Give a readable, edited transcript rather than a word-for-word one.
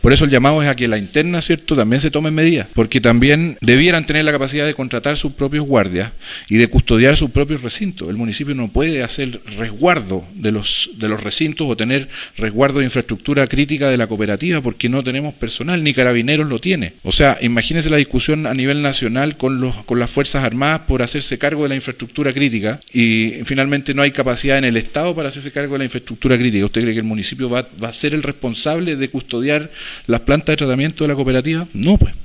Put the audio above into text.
Por eso el llamado es a que la interna, ¿cierto?, también se tomen medidas, porque también debieran tener la capacidad de contratar sus propios guardias y de custodiar sus propios recintos. El municipio no puede hacer resguardo de los recintos o tener resguardo de infraestructura crítica de la cooperativa porque no tenemos personal, ni Carabineros lo tiene. O sea, imagínense la discusión a nivel nacional con las Fuerzas Armadas por hacerse cargo de la infraestructura crítica y finalmente no hay capacidad en el Estado para hacerse cargo de la infraestructura crítica. ¿Usted cree que el municipio va a ser el responsable de custodiar las plantas de tratamiento de la cooperativa? No, pues.